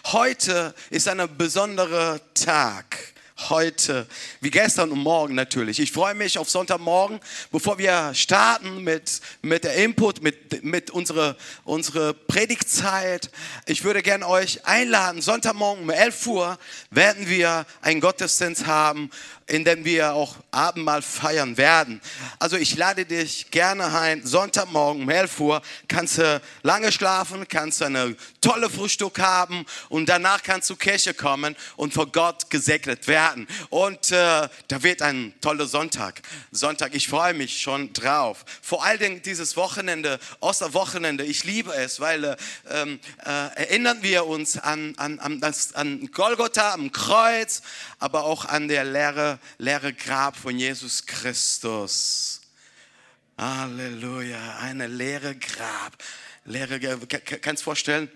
heute ist ein besonderer Tag. Heute, wie gestern und morgen natürlich. Ich freue mich auf Sonntagmorgen, bevor wir starten mit der Input, mit unserer Predigtzeit. Ich würde gerne euch einladen, Sonntagmorgen um 11 Uhr werden wir einen Gottesdienst haben, in dem wir auch Abendmahl feiern werden. Also ich lade dich gerne ein, Sonntagmorgen um 11 Uhr, kannst du lange schlafen, kannst eine tolle Frühstück haben und danach kannst du Kirche kommen und vor Gott gesegnet werden. Und da wird ein toller Sonntag. Ich freue mich schon drauf. Vor allen Dingen dieses Wochenende, Osterwochenende, ich liebe es, weil erinnern wir uns an Golgotha, am Kreuz, aber auch an der leere Grab von Jesus Christus. Halleluja, eine leere Grab. Kannst du vorstellen,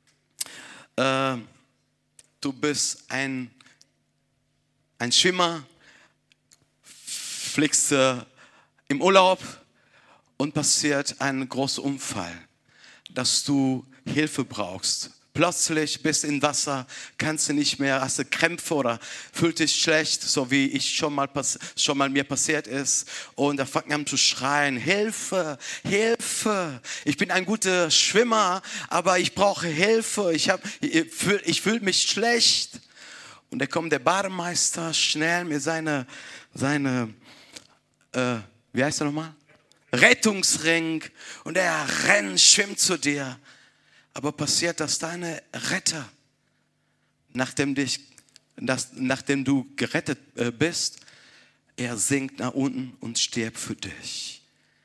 du bist ein Schwimmer, fliegst im Urlaub und passiert ein großer Unfall, dass du Hilfe brauchst. Plötzlich bist du im Wasser, kannst du nicht mehr, hast du Krämpfe oder fühlst dich schlecht, so wie ich schon mal mir passiert ist. Und da fängt an zu schreien, Hilfe, Hilfe. Ich bin ein guter Schwimmer, aber ich brauche Hilfe. Ich fühle mich schlecht. Und da kommt der Bademeister schnell mit seine wie heißt er nochmal? Rettungsring. Und er rennt, schwimmt zu dir. Aber passiert, dass deine Retter, nachdem du gerettet bist, er sinkt nach unten und stirbt für dich.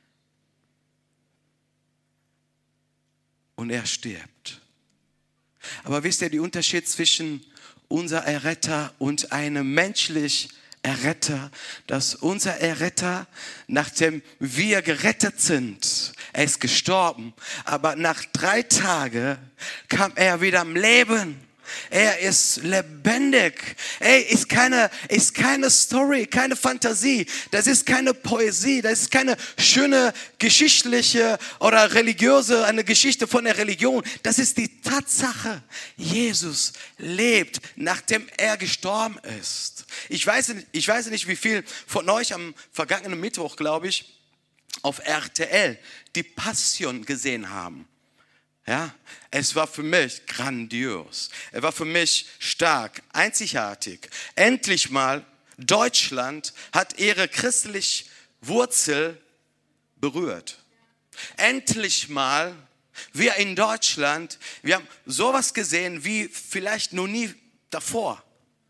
Und er stirbt. Aber wisst ihr, der Unterschied zwischen unser Erretter und einem menschlichen Erretter, dass unser Erretter, nachdem wir gerettet sind, er ist gestorben, aber nach 3 Tagen kam er wieder am Leben. Er ist lebendig. Ist keine Story, keine Fantasie. Das ist keine Poesie. Das ist keine schöne geschichtliche oder eine Geschichte von der Religion. Das ist die Tatsache. Jesus lebt, nachdem er gestorben ist. Ich weiß nicht, wie viel von euch am vergangenen Mittwoch, glaube ich, auf RTL die Passion gesehen haben. Ja, es war für mich grandios. Es war für mich stark, einzigartig. Endlich mal Deutschland hat ihre christliche Wurzel berührt. Endlich mal wir in Deutschland, wir haben sowas gesehen wie vielleicht noch nie davor.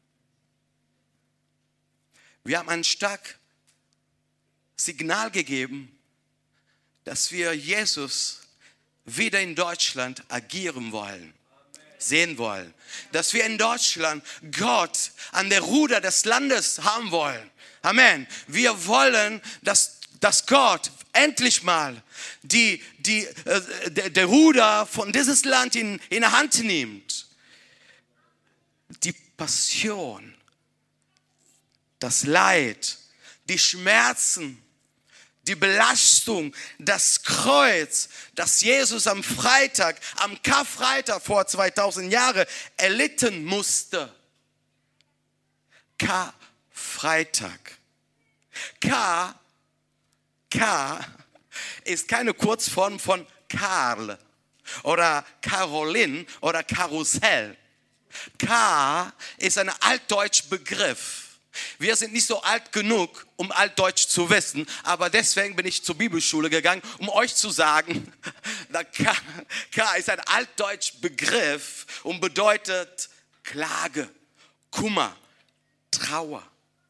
Wir haben ein starkes Signal gegeben, dass wir Jesus wieder in Deutschland agieren wollen, sehen wollen. Dass wir in Deutschland Gott an der Ruder des Landes haben wollen. Amen. Wir wollen, dass Gott endlich mal der Ruder von dieses Land in der Hand nimmt. Die Passion, das Leid, die Schmerzen, die Belastung, das Kreuz, das Jesus am Karfreitag vor 2000 Jahren erlitten musste. Karfreitag. K ist keine Kurzform von Karl oder Caroline oder Karussell. K ist ein altdeutscher Begriff. Wir sind nicht so alt genug, um Altdeutsch zu wissen, aber deswegen bin ich zur Bibelschule gegangen, um euch zu sagen, K ist ein altdeutscher Begriff und bedeutet Klage, Kummer, Trauer.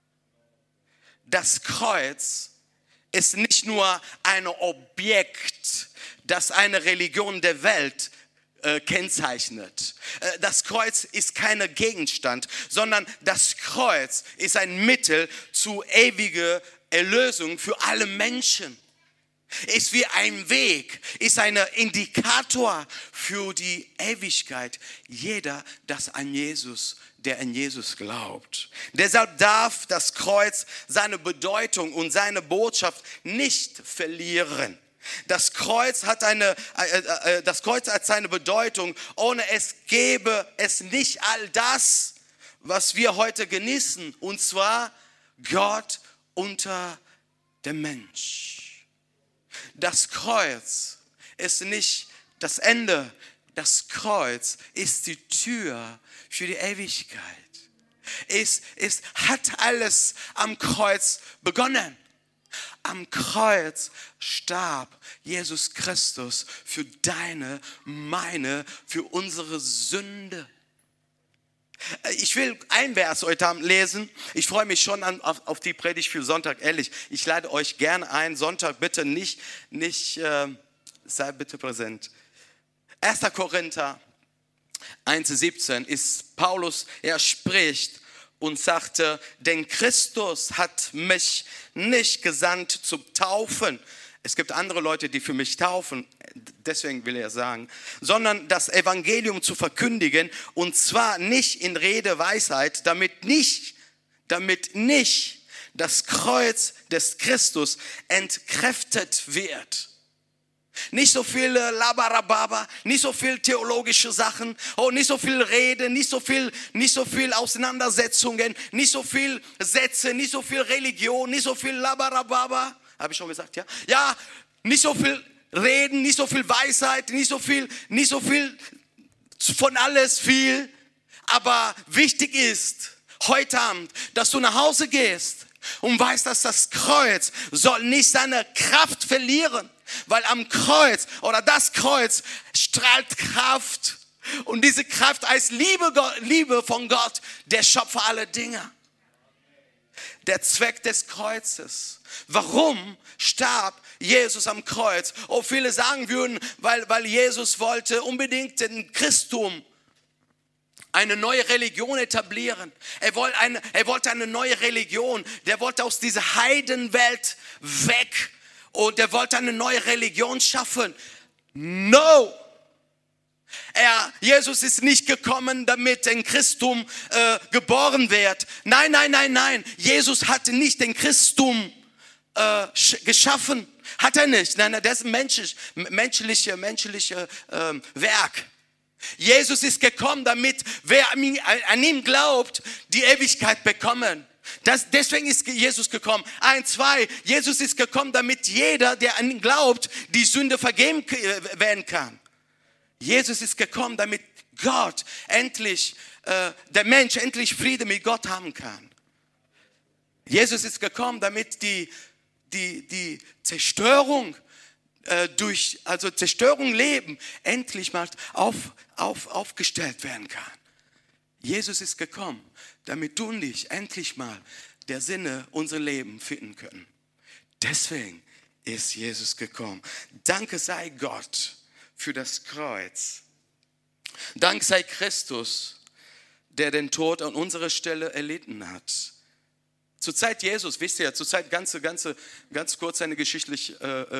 Das Kreuz ist nicht nur ein Objekt, das eine Religion der Welt kennzeichnet. Das Kreuz ist kein Gegenstand, sondern das Kreuz ist ein Mittel zu ewiger Erlösung für alle Menschen. Ist wie ein Weg, ist ein Indikator für die Ewigkeit. Jeder, der an Jesus glaubt. Deshalb darf das Kreuz seine Bedeutung und seine Botschaft nicht verlieren. Das Kreuz hat seine Bedeutung. Ohne es gäbe es nicht all das, was wir heute genießen. Und zwar Gott unter dem Mensch. Das Kreuz ist nicht das Ende. Das Kreuz ist die Tür für die Ewigkeit. Es hat alles am Kreuz begonnen. Am Kreuz starb Jesus Christus für deine, meine, für unsere Sünde. Ich will ein Vers heute Abend lesen. Ich freue mich schon auf die Predigt für Sonntag. Ehrlich, ich lade euch gerne ein. Sonntag bitte nicht sei bitte präsent. 1. Korinther 1,17 ist Paulus, er spricht und sagte, denn Christus hat mich nicht gesandt zum Taufen. Es gibt andere Leute, die für mich taufen, deswegen will er sagen, sondern das Evangelium zu verkündigen, und zwar nicht in Redeweisheit, damit nicht das Kreuz des Christus entkräftet wird. Nicht so viel Labarababa, nicht so viel theologische Sachen, nicht so viel Rede, nicht so viel Auseinandersetzungen, nicht so viel Sätze, nicht so viel Religion, nicht so viel Labarababa. Habe ich schon gesagt, ja? Ja, nicht so viel Reden, nicht so viel Weisheit, nicht so viel von alles viel. Aber wichtig ist heute Abend, dass du nach Hause gehst und weißt, dass das Kreuz soll nicht seine Kraft verlieren. Weil am Kreuz oder das Kreuz strahlt Kraft. Und diese Kraft heißt Liebe von Gott, der Schöpfer aller Dinge. Der Zweck des Kreuzes. Warum starb Jesus am Kreuz? Viele sagen würden, weil Jesus wollte unbedingt den Christum eine neue Religion etablieren. Er wollte eine neue Religion. Der wollte aus dieser Heidenwelt weg. Und er wollte eine neue Religion schaffen. No! Jesus ist nicht gekommen, damit ein Christum geboren wird. Nein. Jesus hat nicht den Christum geschaffen. Hat er nicht. Nein, das ist menschliche Werk. Jesus ist gekommen, damit wer an ihn glaubt, die Ewigkeit bekommen. Deswegen ist Jesus gekommen. 2, Jesus ist gekommen, damit jeder, der an ihn glaubt, die Sünde vergeben werden kann. Jesus ist gekommen, damit Gott der Mensch endlich Friede mit Gott haben kann. Jesus ist gekommen, damit die Zerstörung Zerstörung leben, endlich mal aufgestellt werden kann. Jesus ist gekommen, damit du und ich endlich mal der Sinne unser Leben finden können. Deswegen ist Jesus gekommen. Danke sei Gott für das Kreuz. Dank sei Christus, der den Tod an unserer Stelle erlitten hat. Zur Zeit Jesus, wisst ihr, zur Zeit ganz kurz eine geschichtlich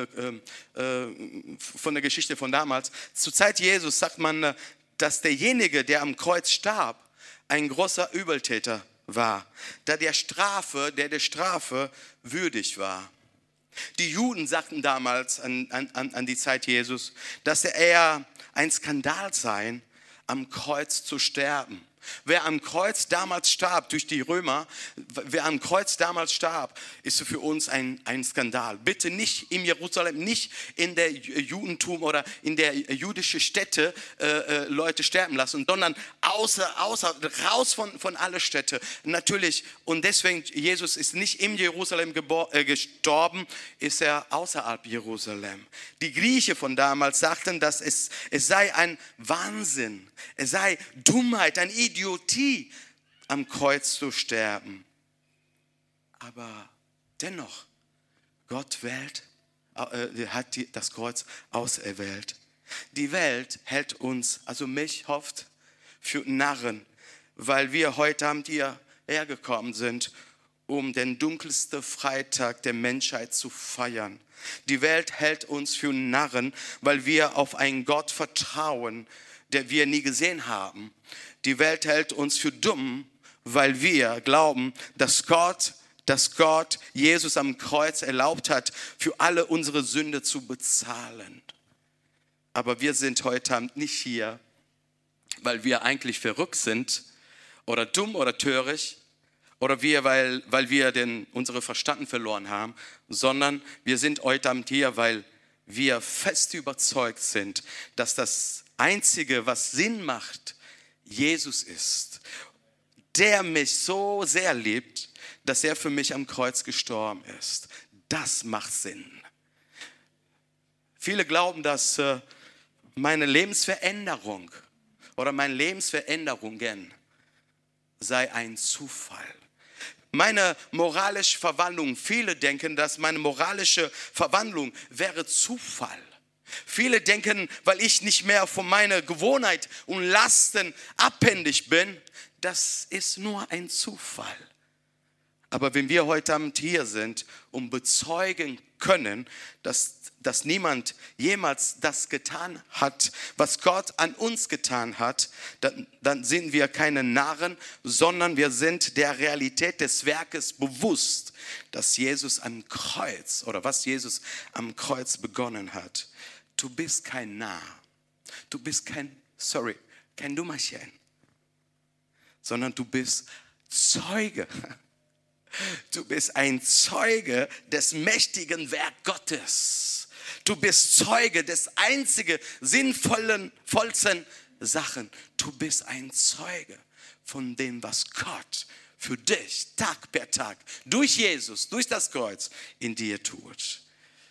von der Geschichte von damals. Zur Zeit Jesus sagt man, dass derjenige, der am Kreuz starb, ein großer Übeltäter war, da der Strafe würdig war. Die Juden sagten damals an die Zeit Jesus, dass er ein Skandal sei, am Kreuz zu sterben. Wer am Kreuz damals starb, durch die Römer, wer am Kreuz damals starb, ist für uns ein Skandal. Bitte nicht in Jerusalem, nicht in der Judentum oder in der jüdischen Städte Leute sterben lassen, sondern raus von aller Städte. Natürlich, und deswegen, Jesus ist nicht in Jerusalem gestorben, ist er außerhalb Jerusalem. Die Griechen von damals sagten, dass es sei ein Wahnsinn, es sei Dummheit, ein Idiotie, am Kreuz zu sterben. Aber dennoch, Gott hat das Kreuz auserwählt. Die Welt hält uns, also mich hofft, für Narren, weil wir heute Abend hierher gekommen sind, um den dunkelsten Freitag der Menschheit zu feiern. Die Welt hält uns für Narren, weil wir auf einen Gott vertrauen, der wir nie gesehen haben. Die Welt hält uns für dumm, weil wir glauben, dass Gott dass Gott Jesus am Kreuz erlaubt hat, für alle unsere Sünde zu bezahlen. Aber wir sind heute Abend nicht hier, weil wir eigentlich verrückt sind oder dumm oder töricht oder weil wir unsere Verstand verloren haben, sondern wir sind heute Abend hier, weil wir fest überzeugt sind, dass das Einzige, was Sinn macht, Jesus ist, der mich so sehr liebt, dass er für mich am Kreuz gestorben ist. Das macht Sinn. Viele glauben, dass meine Lebensveränderung oder meine Lebensveränderungen sei ein Zufall. Meine moralische Verwandlung, viele denken, dass meine moralische Verwandlung wäre Zufall. Viele denken, weil ich nicht mehr von meiner Gewohnheit und Lasten abhängig bin, das ist nur ein Zufall. Aber wenn wir heute Abend hier sind und bezeugen können, dass niemand jemals das getan hat, was Gott an uns getan hat, dann sind wir keine Narren, sondern wir sind der Realität des Werkes bewusst, dass Jesus am Kreuz oder was Jesus am Kreuz begonnen hat. Du bist kein Narr, du bist kein Dummerchen, sondern du bist Zeuge. Du bist ein Zeuge des mächtigen Werk Gottes. Du bist Zeuge des einzigen vollsten Sachen. Du bist ein Zeuge von dem, was Gott für dich Tag per Tag durch Jesus, durch das Kreuz in dir tut.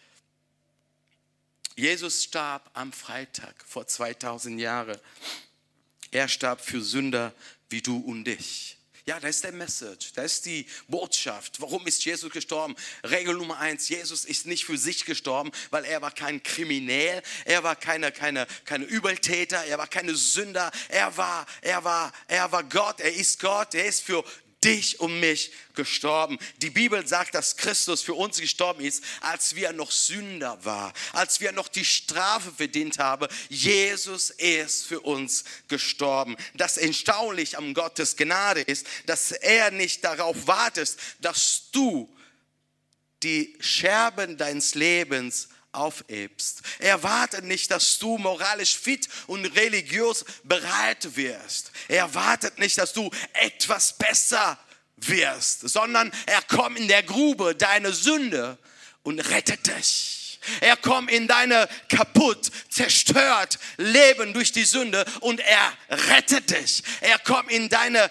Jesus starb am Freitag vor 2000 Jahren. Er starb für Sünder wie du und ich. Ja, das ist der Message, das ist die Botschaft. Warum ist Jesus gestorben? Regel Nummer 1, Jesus ist nicht für sich gestorben, weil er war kein Kriminell, er war keine Übeltäter, er war keine Sünder, er war Gott, er ist für dich und mich gestorben. Die Bibel sagt, dass Christus für uns gestorben ist, als wir noch Sünder waren, als wir noch die Strafe verdient haben. Jesus ist für uns gestorben. Das Erstaunliche an Gottes Gnade ist, dass er nicht darauf wartet, dass du die Scherben deines Lebens aufhebst. Er wartet nicht, dass du moralisch fit und religiös bereit wirst. Er wartet nicht, dass du etwas besser wirst, sondern er kommt in der Grube deiner Sünde und rettet dich. Er kommt in deine kaputt, zerstört Leben durch die Sünde und er rettet dich. Er kommt in dein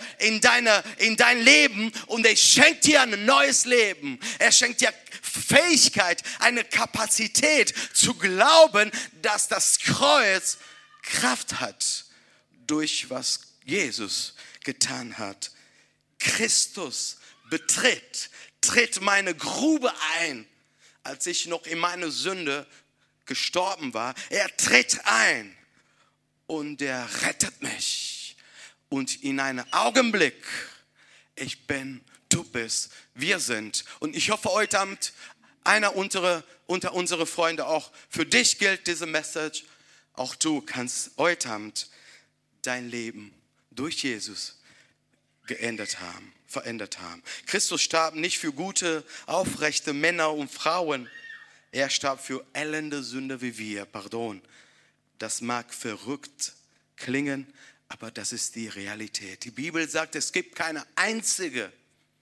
Leben und er schenkt dir ein neues Leben. Er schenkt dir Fähigkeit, eine Kapazität zu glauben, dass das Kreuz Kraft hat, durch was Jesus getan hat. Christus tritt meine Grube ein, als ich noch in meine Sünde gestorben war. Er tritt ein und er rettet mich. Und in einem Augenblick, ich bin, du bist, wir sind. Und ich hoffe heute Abend, einer unter unsere Freunde, auch für dich gilt diese Message. Auch du kannst heute Abend dein Leben durch Jesus verändert haben. Christus starb nicht für gute, aufrechte Männer und Frauen. Er starb für elende Sünder wie wir. Das mag verrückt klingen, aber das ist die Realität. Die Bibel sagt, es gibt keine einzige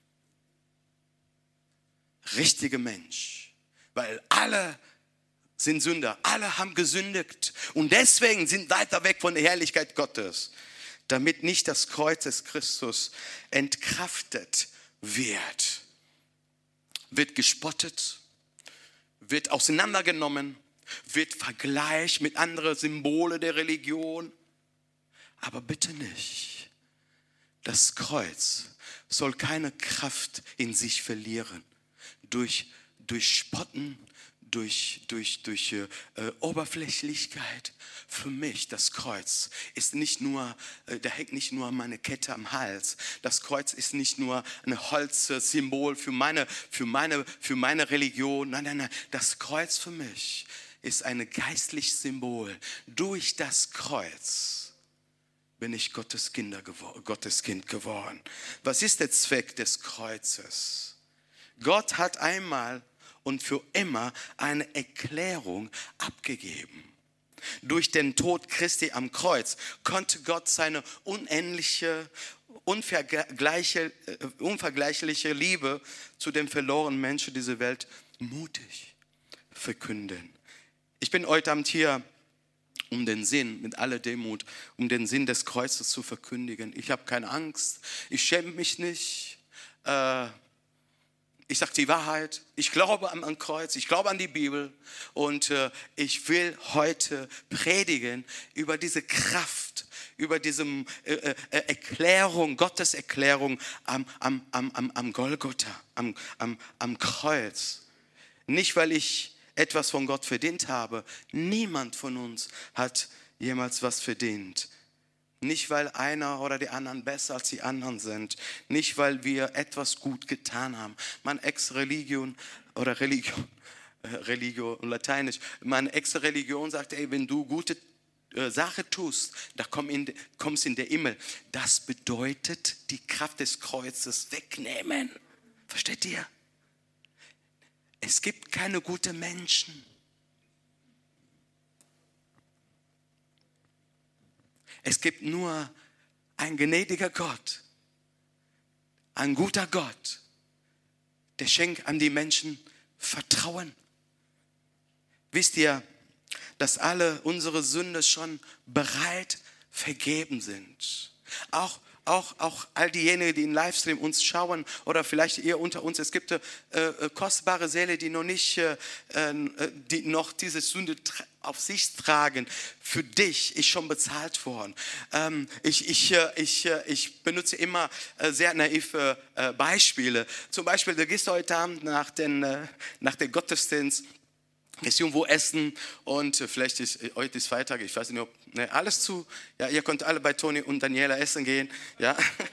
richtige Mensch, weil alle sind Sünder, alle haben gesündigt und deswegen sind weiter weg von der Herrlichkeit Gottes, damit nicht das Kreuz des Christus entkraftet wird gespottet, wird auseinandergenommen, wird vergleicht mit anderen Symbolen der Religion, aber bitte nicht. Das Kreuz soll keine Kraft in sich verlieren. Durch Spotten, durch Oberflächlichkeit. Für mich, das Kreuz ist nicht nur, da hängt nicht nur meine Kette am Hals. Das Kreuz ist nicht nur ein Holzsymbol für meine Religion. Nein. Das Kreuz für mich ist ein geistliches Symbol. Durch das Kreuz bin ich Gottes Kind geworden. Was ist der Zweck des Kreuzes? Gott hat einmal und für immer eine Erklärung abgegeben. Durch den Tod Christi am Kreuz konnte Gott seine unendliche, unvergleichliche Liebe zu den verlorenen Menschen dieser Welt mutig verkünden. Ich bin heute Abend hier, um den Sinn, mit aller Demut, um den Sinn des Kreuzes zu verkündigen. Ich habe keine Angst, ich schäme mich nicht. Ich sage die Wahrheit, ich glaube am Kreuz, ich glaube an die Bibel und ich will heute predigen über diese Kraft, über diese Erklärung, Gottes Erklärung am Golgotha, am Kreuz. Nicht, weil ich etwas von Gott verdient habe, niemand von uns hat jemals was verdient. Nicht, weil einer oder die anderen besser als die anderen sind. Nicht, weil wir etwas gut getan haben. Meine Ex-Religion oder Religio lateinisch, meine Ex-Religion sagt, ey, wenn du gute Sache tust, da kommst in der Himmel. Das bedeutet, die Kraft des Kreuzes wegnehmen. Versteht ihr? Es gibt keine guten Menschen. Es gibt nur ein gnädiger Gott, ein guter Gott, der schenkt an die Menschen Vertrauen. Wisst ihr, dass alle unsere Sünde schon bereit vergeben sind? Auch all diejenigen, die im Livestream uns schauen oder vielleicht ihr unter uns, es gibt kostbare Seelen, die die noch diese Sünde auf sich tragen. Für dich ist schon bezahlt worden. Ich benutze immer sehr naive Beispiele. Zum Beispiel, du gehst heute Abend nach dem Gottesdienst, gehst irgendwo essen und vielleicht heute ist Freitag, ich weiß nicht, ob alles zu. Ja, ihr könnt alle bei Toni und Daniela essen gehen. Ja.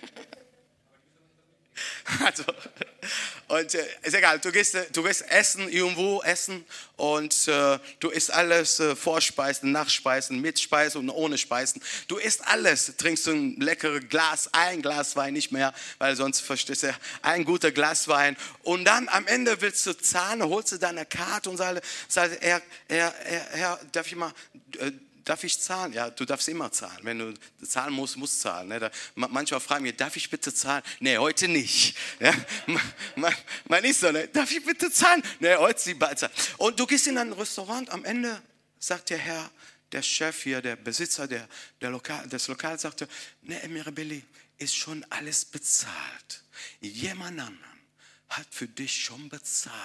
Also, und ist egal, du gehst essen, irgendwo essen und du isst alles, Vorspeisen, Nachspeisen, mit Speisen und ohne Speisen. Du isst alles, trinkst ein leckeres ein Glas Wein, nicht mehr, weil sonst verstehst du, ein guter Glas Wein. Und dann am Ende willst du zahlen, holst du deine Karte und sagst, Herr, darf ich zahlen? Ja, du darfst immer zahlen. Wenn du zahlen musst, musst du zahlen. Ne? Manchmal fragen wir, darf ich bitte zahlen? Nee, heute nicht. Ja? Man ist so, ne? Darf ich bitte zahlen? Nee, heute ist die Balzer. Und du gehst in ein Restaurant, am Ende sagt der Herr, der Chef hier, der Besitzer des Lokals, sagte, ne, Mirabelli, ist schon alles bezahlt. Jemand anderen hat für dich schon bezahlt.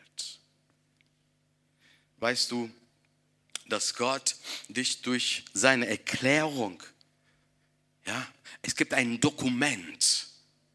Weißt du, dass Gott dich durch seine Erklärung, ja, es gibt ein Dokument,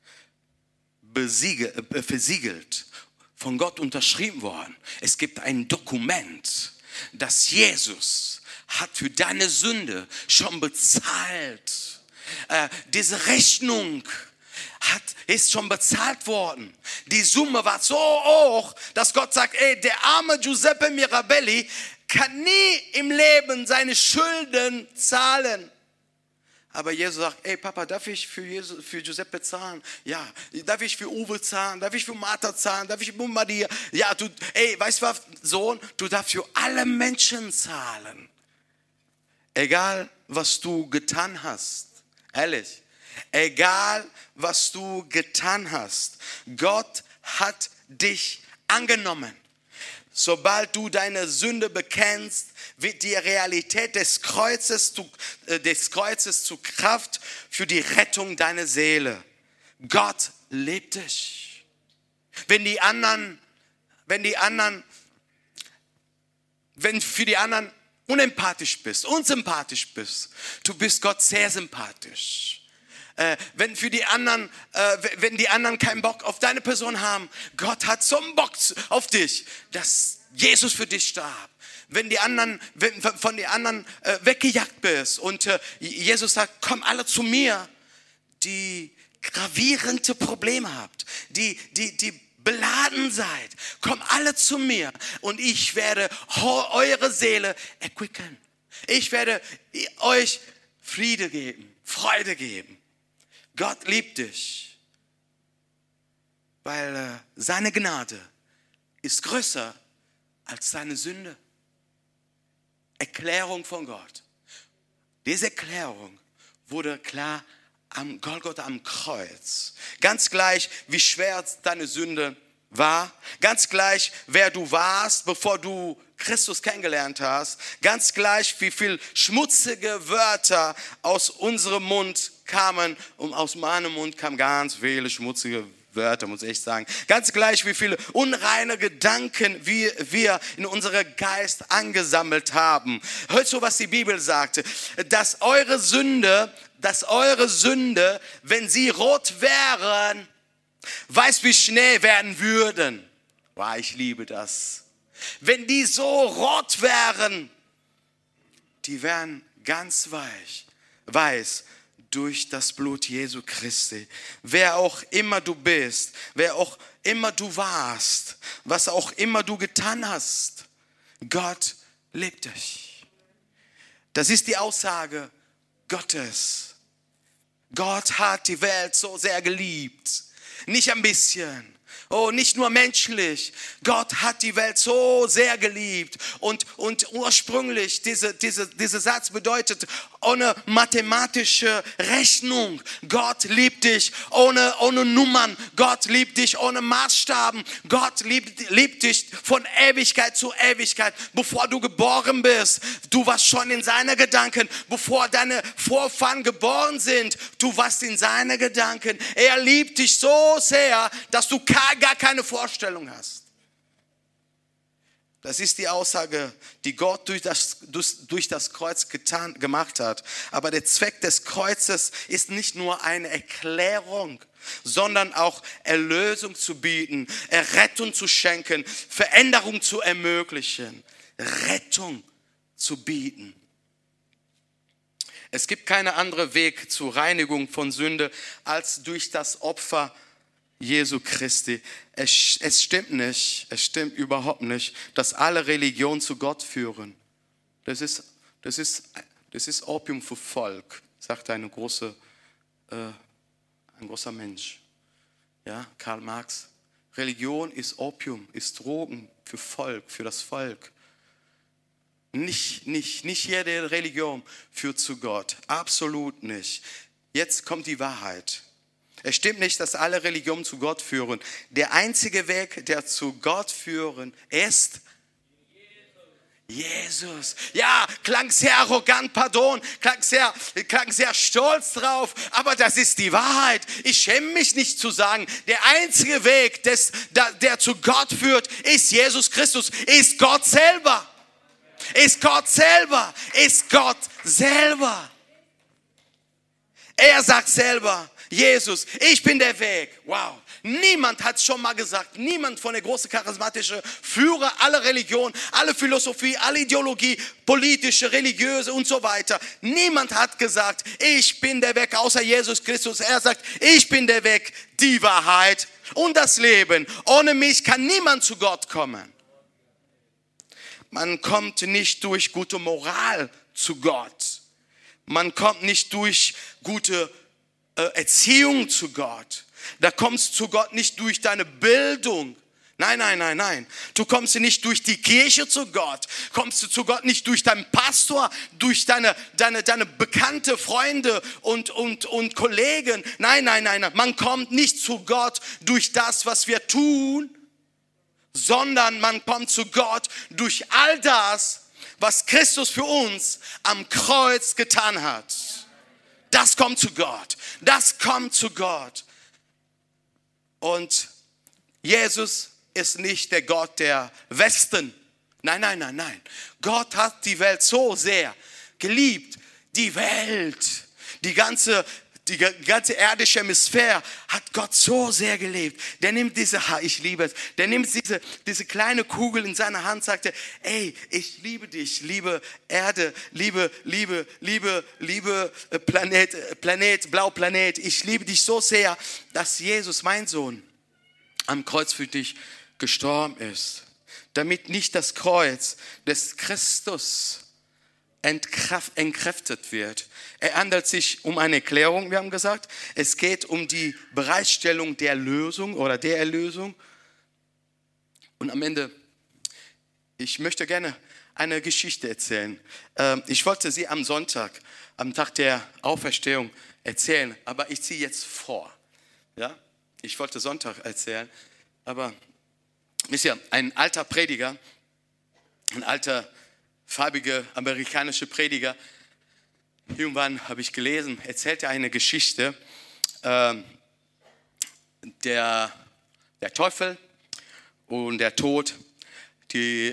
versiegelt, von Gott unterschrieben worden. Es gibt ein Dokument, dass Jesus hat für deine Sünde schon bezahlt. Diese Rechnung ist schon bezahlt worden. Die Summe war so hoch, dass Gott sagt, ey, der arme Giuseppe Mirabelli kann nie im Leben seine Schulden zahlen. Aber Jesus sagt, ey Papa, darf ich für Giuseppe zahlen? Ja. Darf ich für Uwe zahlen? Darf ich für Martha zahlen? Darf ich für Maria? Ja, weißt du was, Sohn? Du darfst für alle Menschen zahlen. Egal, was du getan hast. Ehrlich. Egal, was du getan hast. Gott hat dich angenommen. Sobald du deine Sünde bekennst, wird die Realität des Kreuzes zu Kraft für die Rettung deiner Seele. Gott liebt dich. Wenn für die anderen unempathisch bist, unsympathisch bist, du bist Gott sehr sympathisch. Wenn die anderen keinen Bock auf deine Person haben, Gott hat so einen Bock auf dich, dass Jesus für dich starb. Wenn von den anderen weggejagt bist und Jesus sagt, komm alle zu mir, die gravierende Probleme habt, die beladen seid, komm alle zu mir und ich werde eure Seele erquicken. Ich werde euch Friede geben, Freude geben. Gott liebt dich. weil seine Gnade ist größer als seine Sünde. Erklärung von Gott. Diese Erklärung wurde klar am Golgatha, am Kreuz. Ganz gleich, wie schwer deine Sünde war, ganz gleich, wer du warst, bevor du Christus kennengelernt hast, ganz gleich, wie viel schmutzige Wörter aus unserem Mund kamen, und aus meinem Mund kamen ganz viele schmutzige Wörter, muss ich sagen. Ganz gleich, wie viele unreine Gedanken wir in unserem Geist angesammelt haben. Hört so, was die Bibel sagte, dass eure Sünde, wenn sie rot wären, weiß wie Schnee werden würden. Wow, ich liebe das. Wenn die so rot wären, die wären ganz weiß durch das Blut Jesu Christi. Wer auch immer du bist, wer auch immer du warst, was auch immer du getan hast, Gott liebt dich. Das ist die Aussage Gottes. Gott hat die Welt so sehr geliebt. Nicht ein bisschen. Oh, nicht nur menschlich. Gott hat die Welt so sehr geliebt. Und ursprünglich, dieser Satz bedeutet, ohne mathematische Rechnung. Gott liebt dich ohne Nummern. Gott liebt dich ohne Maßstaben. Gott liebt dich von Ewigkeit zu Ewigkeit. Bevor du geboren bist, du warst schon in seine Gedanken. Bevor deine Vorfahren geboren sind, du warst in seine Gedanken. Er liebt dich so sehr, dass du gar keine Vorstellung hast. Das ist die Aussage, die Gott durch das Kreuz gemacht hat. Aber der Zweck des Kreuzes ist nicht nur eine Erklärung, sondern auch Erlösung zu bieten, Errettung zu schenken, Veränderung zu ermöglichen, Rettung zu bieten. Es gibt keinen anderen Weg zur Reinigung von Sünde als durch das Opfer Jesu Christi. Es stimmt überhaupt nicht, dass alle Religionen zu Gott führen. Das ist Opium für Volk, sagt ein großer Mensch. Ja, Karl Marx. Religion ist Opium, ist Drogen für das Volk. Nicht jede Religion führt zu Gott. Absolut nicht. Jetzt kommt die Wahrheit. Es stimmt nicht, dass alle Religionen zu Gott führen. Der einzige Weg, der zu Gott führen, ist Jesus. Ja, klang sehr arrogant, pardon, klang sehr stolz drauf, aber das ist die Wahrheit. Ich schäme mich nicht zu sagen, der einzige Weg, der zu Gott führt, ist Jesus Christus, ist Gott selber. Ist Gott selber. Ist Gott selber. Er sagt selber, Jesus, ich bin der Weg. Wow. Niemand hat es schon mal gesagt. Niemand von der großen charismatischen Führer aller Religionen, alle Philosophie, alle Ideologie, politische, religiöse und so weiter. Niemand hat gesagt, ich bin der Weg außer Jesus Christus. Er sagt, ich bin der Weg, die Wahrheit und das Leben. Ohne mich kann niemand zu Gott kommen. Man kommt nicht durch gute Moral zu Gott. Man kommt nicht durch gute Erziehung zu Gott. Da kommst du zu Gott nicht durch deine Bildung. Nein. Du kommst nicht durch die Kirche zu Gott. Kommst du zu Gott nicht durch deinen Pastor, durch deine bekannte Freunde und Kollegen. Nein. Man kommt nicht zu Gott durch das, was wir tun, sondern man kommt zu Gott durch all das, was Christus für uns am Kreuz getan hat. Das kommt zu Gott. Das kommt zu Gott. Und Jesus ist nicht der Gott der Westen. Nein. Gott hat die Welt so sehr geliebt. Die Welt, die ganze irdische Hemisphäre hat Gott so sehr geliebt. Der nimmt der nimmt diese kleine Kugel in seine Hand, sagt er, ey, ich liebe dich, liebe Erde, liebe Blauplanet, ich liebe dich so sehr, dass Jesus, mein Sohn, am Kreuz für dich gestorben ist. Damit nicht das Kreuz des Christus entkräftet wird. Er handelt sich um eine Erklärung, wir haben gesagt. Es geht um die Bereitstellung der Lösung oder der Erlösung. Und am Ende, ich möchte gerne eine Geschichte erzählen. Ich wollte sie am Sonntag, am Tag der Auferstehung erzählen, aber ich ziehe jetzt vor. Ja? Ich wollte Sonntag erzählen, aber wisst ihr, ein alter Prediger, ein alter farbige amerikanische Prediger, irgendwann habe ich gelesen, erzählte eine Geschichte, der Teufel und der Tod, die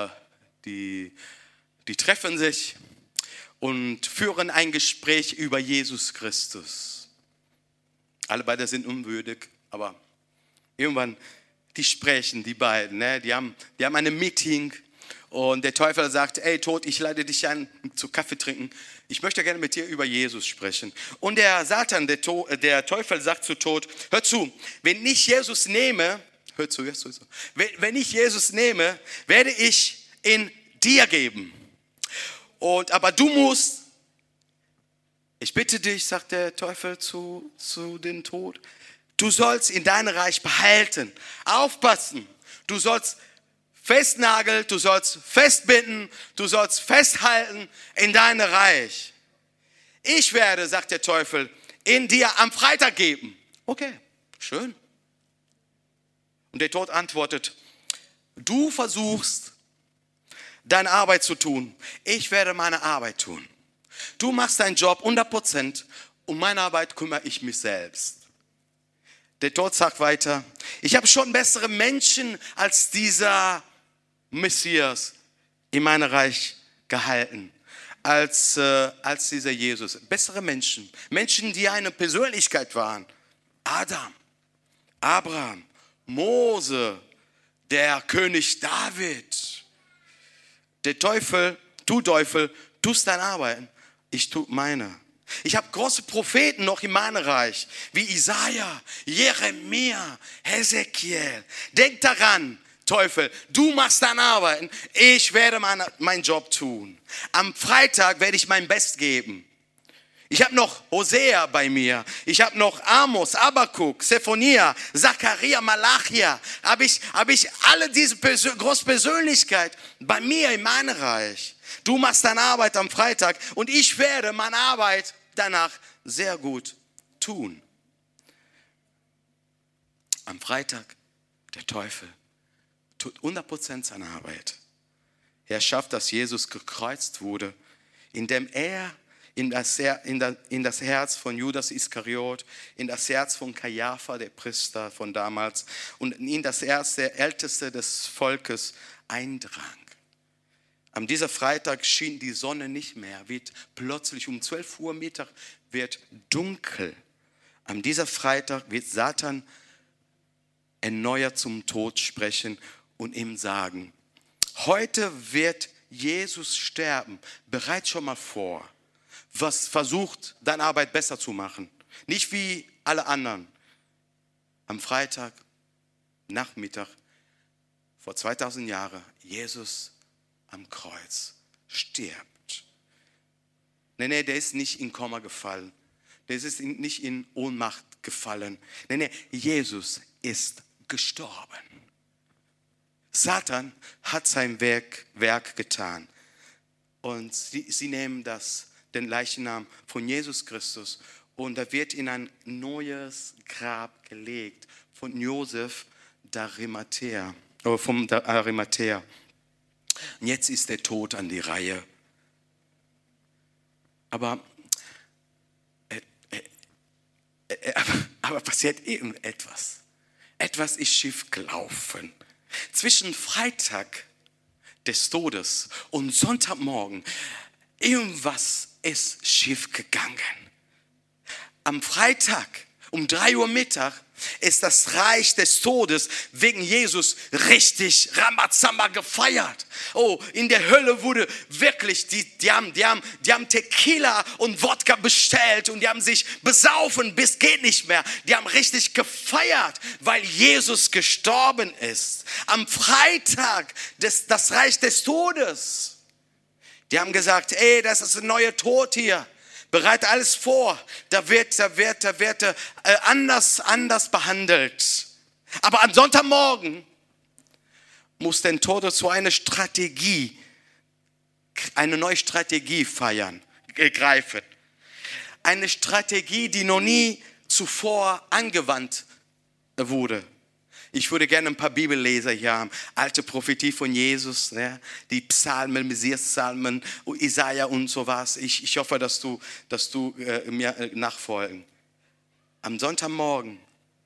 treffen sich und führen ein Gespräch über Jesus Christus. Alle beide sind unwürdig, aber irgendwann, die sprechen, die beiden, ne? Die haben ein Meeting und der Teufel sagt, ey Tod, ich lade dich ein zu Kaffee trinken. Ich möchte gerne mit dir über Jesus sprechen. Und der Satan, der Teufel sagt zu Tod, hör zu, wenn ich Jesus nehme, wenn ich Jesus nehme, werde ich in dir geben. Aber du musst, ich bitte dich, sagt der Teufel zu dem Tod, du sollst in dein Reich behalten, aufpassen. Du sollst festnageln, du sollst festbinden, du sollst festhalten in dein Reich. Ich werde, sagt der Teufel, in dir am Freitag geben. Okay, schön. Und der Tod antwortet, du versuchst, deine Arbeit zu tun. Ich werde meine Arbeit tun. Du machst deinen Job 100%, um meine Arbeit kümmere ich mich selbst. Der Tod sagt weiter, ich habe schon bessere Menschen als dieser Messias in meinem Reich gehalten, als dieser Jesus. Bessere Menschen, Menschen, die eine Persönlichkeit waren. Adam, Abraham, Mose, der König David. Der Teufel, du Teufel, tust deine Arbeit, ich tue meine. Ich habe große Propheten noch in meinem Reich, wie Jesaja, Jeremia, Hesekiel. Denk daran, Teufel, du machst deine Arbeit, ich werde meinen Job tun. Am Freitag werde ich mein Bestes geben. Ich habe noch Hosea bei mir, ich habe noch Amos, Habakuk, Sephonia, Zachariah, Malachia. Habe ich alle diese Großpersönlichkeit bei mir in meinem Reich. Du machst deine Arbeit am Freitag und ich werde meine Arbeit danach sehr gut tun. Am Freitag, der Teufel tut 100% seine Arbeit. Er schafft, dass Jesus gekreuzt wurde, indem er in das Herz von Judas Iskariot, in das Herz von Kajapha, der Priester von damals, und in das Herz der Älteste des Volkes eindrang. An diesem Freitag schien die Sonne nicht mehr, wird plötzlich um 12 Uhr Mittag wird dunkel. An diesem Freitag wird Satan erneuert zum Tod sprechen und ihm sagen, heute wird Jesus sterben, bereit schon mal vor. Was versucht, deine Arbeit besser zu machen. Nicht wie alle anderen. Am Freitag, Nachmittag, vor 2000 Jahren, Jesus am Kreuz stirbt. Nee, der ist nicht in Koma gefallen. Der ist nicht in Ohnmacht gefallen. Nee, Jesus ist gestorben. Satan hat sein Werk getan. Und sie nehmen den Leichnam von Jesus Christus und er wird in ein neues Grab gelegt von Josef vom Arimathäer. Und jetzt ist der Tod an die Reihe. Aber passiert irgendetwas. Etwas ist schief gelaufen. Zwischen Freitag des Todes und Sonntagmorgen, irgendwas ist schief gegangen. Am Freitag um 3 Uhr Mittag ist das Reich des Todes wegen Jesus richtig Rambazamba gefeiert. Oh, in der Hölle wurde wirklich, die haben Tequila und Wodka bestellt und die haben sich besaufen bis geht nicht mehr. Die haben richtig gefeiert, weil Jesus gestorben ist. Am Freitag das Reich des Todes. Die haben gesagt, ey, das ist ein neuer Tod hier. Bereite alles vor. Da wird anders behandelt. Aber am Sonntagmorgen muss der Tod zu einer Strategie, eine neue Strategie greifen. Eine Strategie, die noch nie zuvor angewandt wurde. Ich würde gerne ein paar Bibelleser hier haben. Alte Prophetie von Jesus, ja, die Psalmen, Messias-Psalmen, Jesaja und sowas. Ich hoffe, dass du mir nachfolgen. Am Sonntagmorgen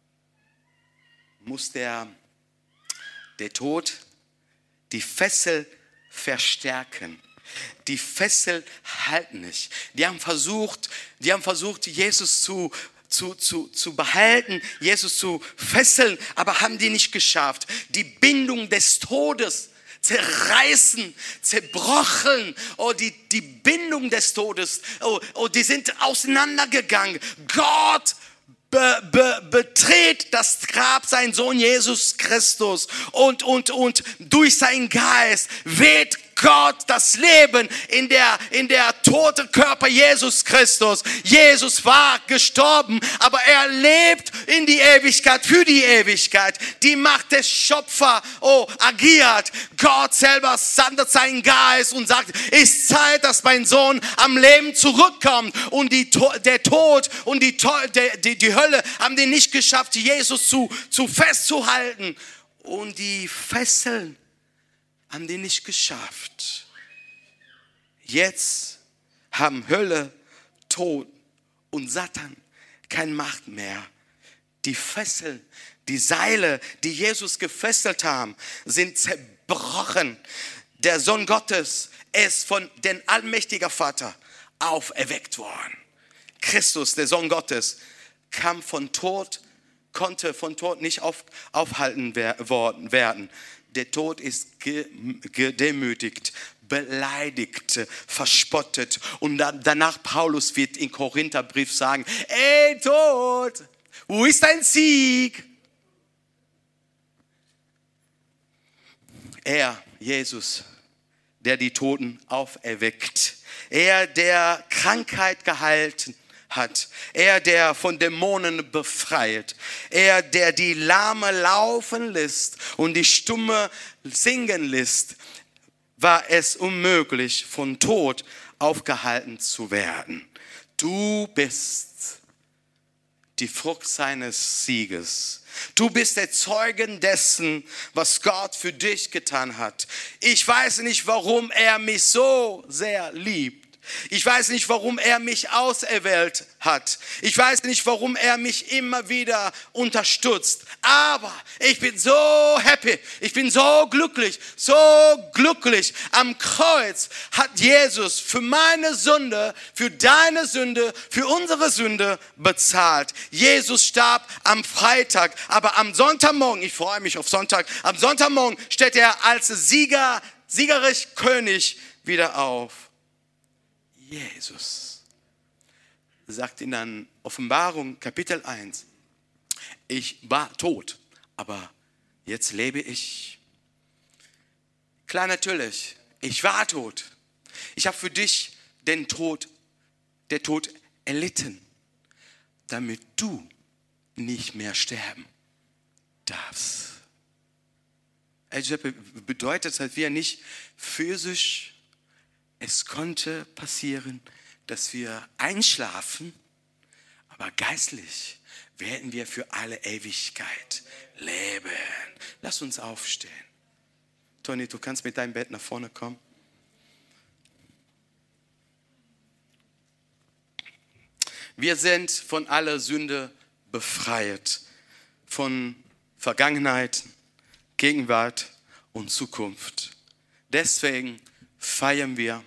muss der Tod die Fessel verstärken. Die Fessel halten nicht. Die haben versucht, Jesus zu behalten, Jesus zu fesseln, aber haben die nicht geschafft. Die Bindung des Todes zerreißen, zerbrochen. Oh, die Bindung des Todes, die sind auseinandergegangen. Gott betritt das Grab, sein Sohn Jesus Christus, und durch seinen Geist weht Gott das Leben in der toten Körper Jesus Christus. Jesus war gestorben, aber er lebt in die Ewigkeit, für die Ewigkeit. Die Macht des Schöpfer, agiert. Gott selber sendet seinen Geist und sagt, ist Zeit, dass mein Sohn am Leben zurückkommt. Und der Tod und die Hölle haben den nicht geschafft, Jesus zu festzuhalten. Und die Fesseln haben die nicht geschafft. Jetzt haben Hölle, Tod und Satan keine Macht mehr. Die Fesseln, die Seile, die Jesus gefesselt haben, sind zerbrochen. Der Sohn Gottes ist von dem allmächtigen Vater auferweckt worden. Christus, der Sohn Gottes, kam von Tod, konnte von Tod nicht aufhalten werden. Der Tod ist gedemütigt, beleidigt, verspottet. Und danach Paulus wird in Korintherbrief sagen, ey Tod, wo ist dein Sieg? Er, Jesus, der die Toten auferweckt. Er, der Krankheit geheilt hat. Er, der von Dämonen befreit. Er, der die Lahme laufen lässt und die Stumme singen lässt, war es unmöglich, von Tod aufgehalten zu werden. Du bist die Frucht seines Sieges. Du bist der Zeugen dessen, was Gott für dich getan hat. Ich weiß nicht, warum er mich so sehr liebt. Ich weiß nicht, warum er mich auserwählt hat. Ich weiß nicht, warum er mich immer wieder unterstützt. Aber ich bin so happy. Ich bin so glücklich. So glücklich. Am Kreuz hat Jesus für meine Sünde, für deine Sünde, für unsere Sünde bezahlt. Jesus starb am Freitag. Aber am Sonntagmorgen, ich freue mich auf Sonntag, am Sonntagmorgen steht er als siegerisch König wieder auf. Jesus sagt in der Offenbarung Kapitel 1, ich war tot, aber jetzt lebe ich. Klar, natürlich, ich war tot. Ich habe für dich der Tod erlitten, damit du nicht mehr sterben darfst. Also bedeutet, dass wir nicht physisch, es konnte passieren, dass wir einschlafen, aber geistlich werden wir für alle Ewigkeit leben. Lass uns aufstehen. Toni, du kannst mit deinem Bett nach vorne kommen. Wir sind von aller Sünde befreit, von Vergangenheit, Gegenwart und Zukunft. Deswegen feiern wir.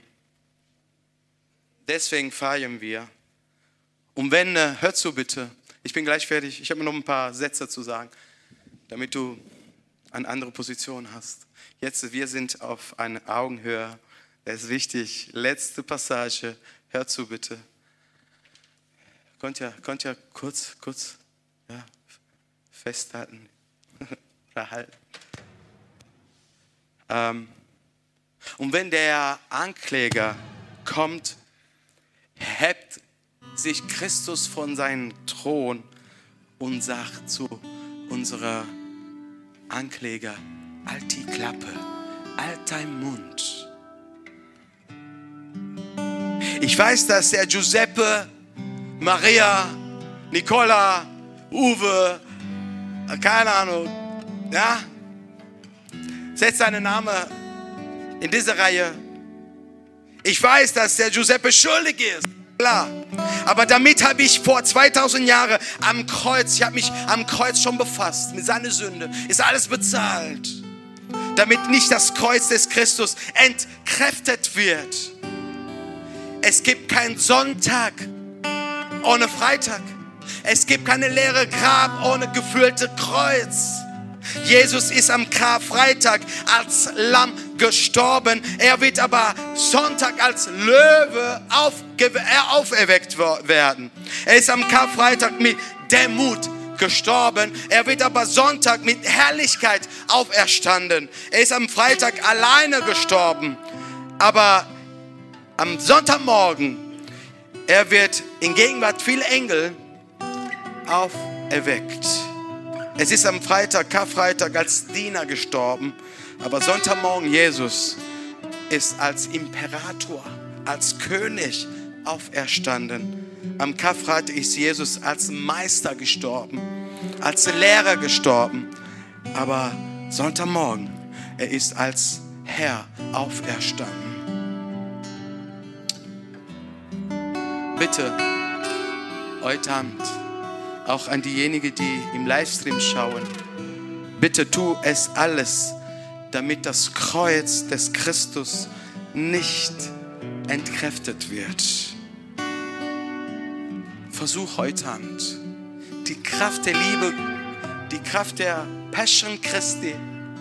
Und wenn, hör zu bitte, ich bin gleich fertig, ich habe noch ein paar Sätze zu sagen, damit du eine andere Position hast. Jetzt, wir sind auf einer Augenhöhe, das ist wichtig. Letzte Passage, hör zu bitte. Könnt ihr kurz ja, festhalten oder halten. Und wenn der Ankläger kommt, hebt sich Christus von seinem Thron und sagt zu unserer Ankläger, halt die Klappe, halt dein Mund. Ich weiß, dass der Giuseppe, Maria, Nicola, Uwe, keine Ahnung, ja, setzt seinen Namen in diese Reihe. Ich weiß, dass der Giuseppe schuldig ist, klar. Aber damit habe ich vor 2000 Jahren am Kreuz, ich habe mich am Kreuz schon befasst mit seiner Sünde. Ist alles bezahlt. Damit nicht das Kreuz des Christus entkräftet wird. Es gibt keinen Sonntag ohne Freitag. Es gibt keine leere Grab ohne gefüllte Kreuz. Jesus ist am Karfreitag als Lamm gestorben. Er wird aber Sonntag als Löwe auferweckt werden. Er ist am Karfreitag mit Demut gestorben. Er wird aber Sonntag mit Herrlichkeit auferstanden. Er ist am Freitag alleine gestorben. Aber am Sonntagmorgen, er wird in Gegenwart vieler Engel auferweckt. Es ist am Freitag, Karfreitag, als Diener gestorben. Aber Sonntagmorgen, Jesus ist als Imperator, als König auferstanden. Am Karfreitag ist Jesus als Meister gestorben, als Lehrer gestorben. Aber Sonntagmorgen, er ist als Herr auferstanden. Bitte, heute Abend, auch an diejenigen, die im Livestream schauen, bitte tu es alles, damit das Kreuz des Christus nicht entkräftet wird. Versuch heute Abend, die Kraft der Liebe, die Kraft der Passion Christi,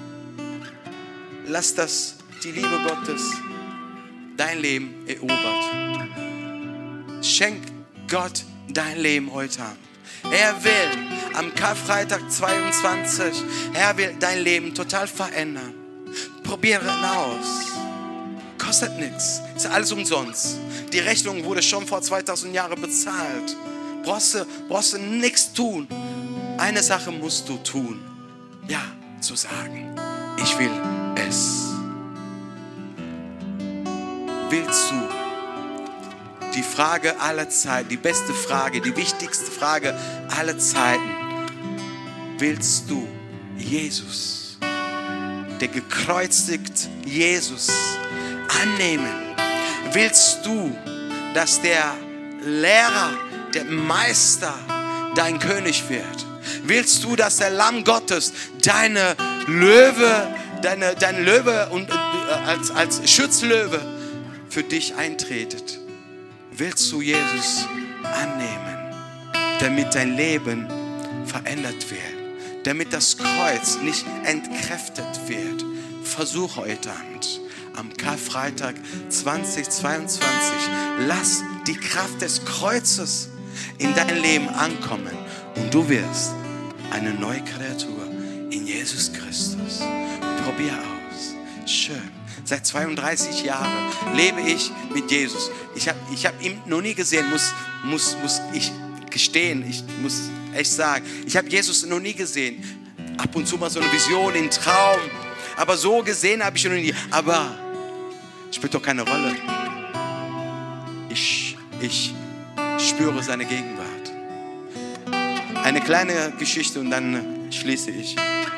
lass das, die Liebe Gottes, dein Leben erobert. Schenk Gott dein Leben heute Abend. Er will am Karfreitag 22, er will dein Leben total verändern. Probiere es aus. Kostet nichts. Ist alles umsonst. Die Rechnung wurde schon vor 2000 Jahren bezahlt. Brauchst du nichts tun. Eine Sache musst du tun. Ja, zu sagen, ich will es. Willst du? Die Frage aller Zeiten, die beste Frage, die wichtigste Frage aller Zeiten. Willst du Jesus, der gekreuzigte Jesus, annehmen? Willst du, dass der Lehrer, der Meister dein König wird? Willst du, dass der Lamm Gottes dein Löwe und als Schutzlöwe für dich eintretet? Willst du Jesus annehmen, damit dein Leben verändert wird, damit das Kreuz nicht entkräftet wird? Versuch heute Abend, am Karfreitag 2022, lass die Kraft des Kreuzes in dein Leben ankommen und du wirst eine neue Kreatur in Jesus Christus. Probier aus. Schön. Seit 32 Jahren lebe ich mit Jesus. Ich hab ihn noch nie gesehen, muss ich gestehen. Ich muss echt sagen, ich habe Jesus noch nie gesehen. Ab und zu mal so eine Vision, ein Traum. Aber so gesehen habe ich ihn noch nie. Aber spielt doch keine Rolle. Ich spüre seine Gegenwart. Eine kleine Geschichte und dann schließe ich.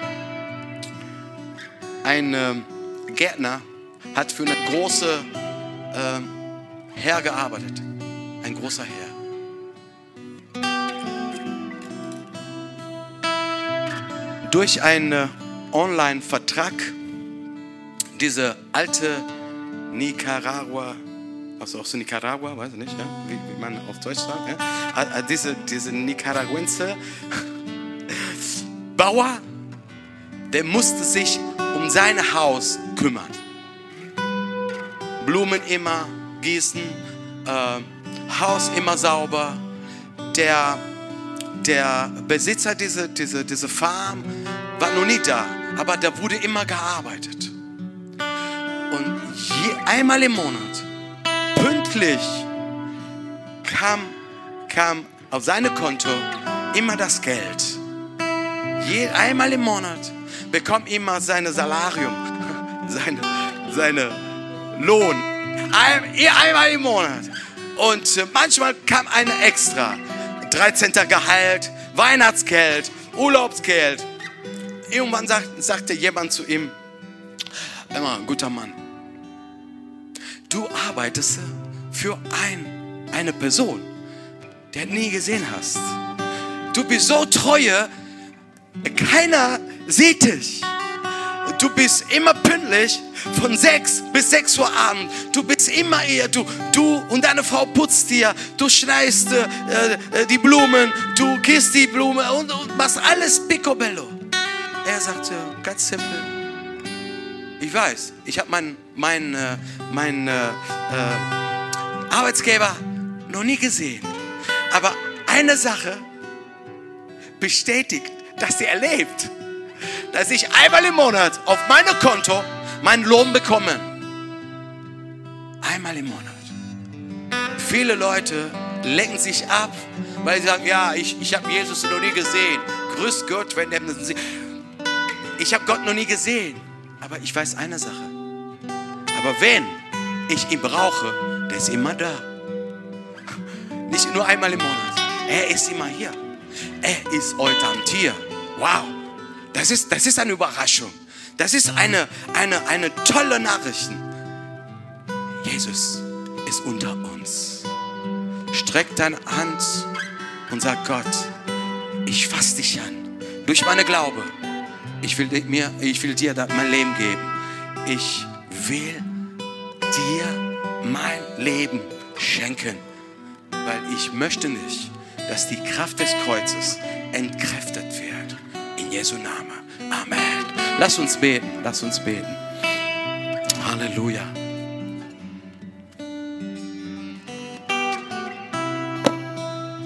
Ein Gärtner hat für eine große Herr gearbeitet. Ein großer Herr. Durch einen Online-Vertrag, diese alte Nicaragua, also auch so Nicaragua, weiß ich nicht, ja? wie man auf Deutsch sagt, ja? diese Nicaraguense Bauer, der musste sich um sein Haus kümmern. Blumen immer gießen, Haus immer sauber. Der Besitzer dieser Farm war noch nie da, aber da wurde immer gearbeitet. Und einmal im Monat, pünktlich, kam auf seine Konto immer das Geld. Einmal im Monat bekommt immer seine Salarium, seine Lohn. Einmal im Monat. Und manchmal kam eine extra. 13. Gehalt, Weihnachtsgeld, Urlaubsgeld. Irgendwann sagte jemand zu ihm, immer, guter Mann, du arbeitest für eine Person, die du nie gesehen hast. Du bist so treue, keiner sieht dich. Du bist immer pünktlich von 6 bis 6 Uhr Abend. Du bist immer hier. Du und deine Frau putzt dir. Du schneidest die Blumen. Du gießt die Blume und machst alles picobello. Er sagte, ganz simpel. Ich weiß, ich habe meinen Arbeitsgeber noch nie gesehen. Aber eine Sache bestätigt, dass er lebt. Dass ich einmal im Monat auf meinem Konto meinen Lohn bekomme. Einmal im Monat. Viele Leute lenken sich ab, weil sie sagen, ja, ich habe Jesus noch nie gesehen. Grüß Gott, wenn der sieht. Ich habe Gott noch nie gesehen. Aber ich weiß eine Sache. Aber wenn ich ihn brauche, der ist immer da. Nicht nur einmal im Monat. Er ist immer hier. Er ist heute am Tier. Wow. Das ist eine Überraschung. Das ist eine tolle Nachricht. Jesus ist unter uns. Streck deine Hand und sag Gott, ich fasse dich an. Durch meine Glaube. Ich will dir mein Leben geben. Ich will dir mein Leben schenken. Weil ich möchte nicht, dass die Kraft des Kreuzes entkräftet wird. In Jesu Namen. Amen. Lass uns beten. Halleluja.